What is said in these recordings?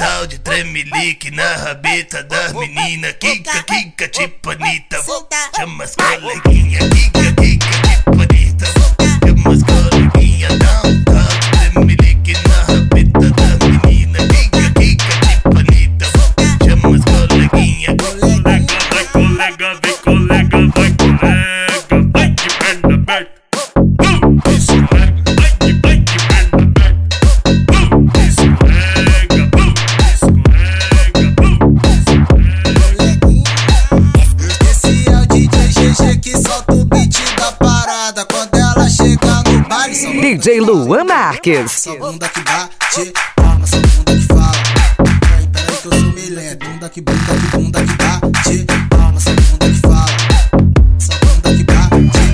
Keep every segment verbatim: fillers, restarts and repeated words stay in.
tal de tremelique na rabeta das meninas. Kika, kika, tipo Anitta. Chama as coleguinhas, kika, kika, tipo Anitta. Chama as coleguinhas, dá um tal de tremelique na rabeta das meninas. Kika, kika, tipo Anitta. Chama as coleguinhas. Colega, vai colega, vai colega, vai de perna aberta. Escorrega, vai de, vai de perna aberta. Escorrega, escorrega, Esse é o D J G G que solta o beat da parada. Quando ela chega no baile, só D J Luan Marques. só bunda que bate, palma, só bunda que fala. Peraí, peraí que eu sou milento. Bunda que bunda que bunda que bate, palma, só bunda que fala. Só bunda que bate.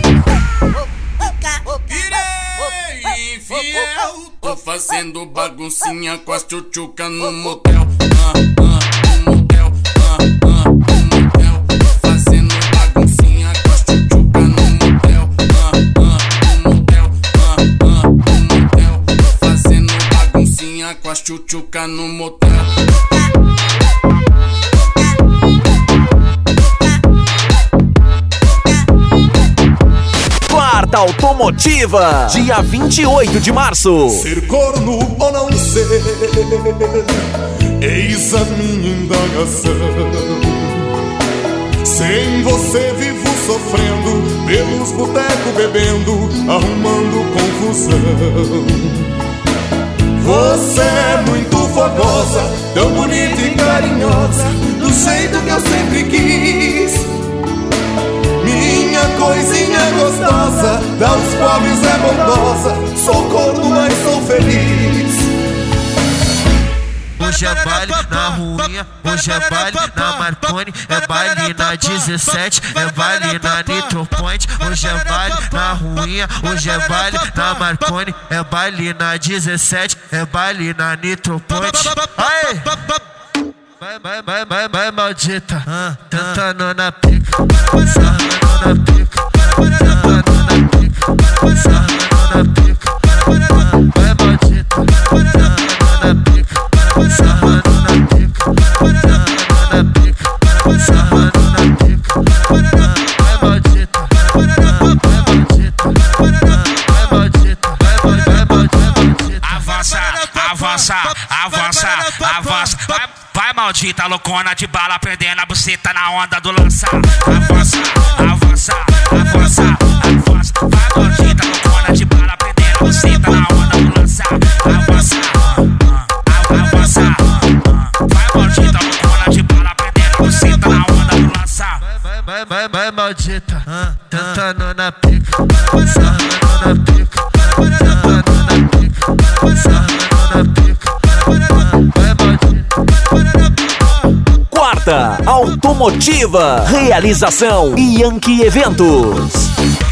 virei infiel. Tô fazendo baguncinha com as tchutchuca no motel. Ah, ah, no motel. Ah, ah, no motel. Tô fazendo baguncinha com as tchutchuca no motel. Ah, ah, no motel. Ah, ah, no motel. Tô fazendo baguncinha com as tchutchuca no motel. Quarta Automotiva, dia vinte e oito de março. Ser corno ou não ser, eis a minha indagação. Sem você vivo sofrendo, pelos botecos bebendo, arrumando confusão. Você é muito fogosa, tão bonita e carinhosa, do jeito que eu sempre quis. Minha coisinha gostosa, dá aos pobres é bondosa. Sou corno, mas sou feliz. Hoje é baile na ruinha, hoje é baile na Marconi, é baile na dezessete, é baile na Nitro Point. Hoje é baile na ruinha, hoje é baile na Marconi, é baile na dezessete, é baile na Nitro Point. Aê! Vai, vai, vai, vai, vai, maldita, tentando na pica, sarrando na pica, tentando na pica, sarrando na pica. Vai, maldita, tentando na pica, sarrando na pica, tentando na pica, sarrando na pica. Vai, maldita, vai, maldita, vai, maldita, vai, vai, maldita. Avança, avança, avança, avança. Vai, vai maldita, loucona de bala, prendendo a buceta na onda do lançar. Avança, avança, avança, avança. Vai maldita, loucona de bala, prendendo a buceta na onda do lançar. Avança, avança, vai maldita, loucona de bala, prendendo a buceta na onda do lançar. Vai, vai, vai, vai, maldita, tentando na pica, sarrando na pica, tentando na pica, sarrando na pica. Vai, maldita. Quarta Automotiva, realização Yankee Eventos.